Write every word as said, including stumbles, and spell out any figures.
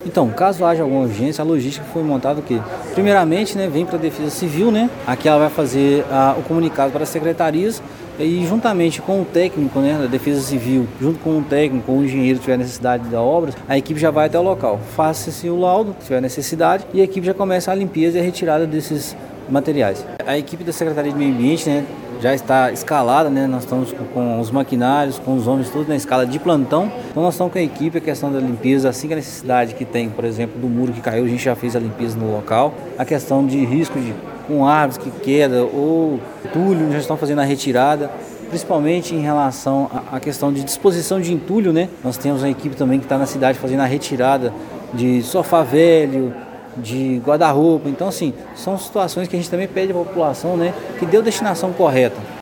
Então, caso haja alguma urgência, a logística foi montada o quê? Primeiramente, né, vem para a Defesa Civil, né? Aqui ela vai fazer ah, o comunicado para as secretarias e juntamente com o técnico, né, da Defesa Civil, junto com o técnico ou o engenheiro que tiver necessidade da obra, a equipe já vai até o local. Faça-se o laudo, se tiver necessidade, e a equipe já começa a limpeza e a retirada desses materiais. A equipe da Secretaria de Meio Ambiente, né, já está escalada, né? Nós estamos com, com os maquinários, com os homens, tudo na escala de plantão. Então nós estamos com a equipe, a questão da limpeza, assim que a necessidade que tem, por exemplo, do muro que caiu, a gente já fez a limpeza no local. A questão de risco de com árvores que queda ou entulho, já estão fazendo a retirada, principalmente em relação à questão de disposição de entulho, né? Nós temos a equipe também que está na cidade fazendo a retirada de sofá velho, de guarda-roupa. Então, assim, são situações que a gente também pede à população, né, que dê a destinação correta.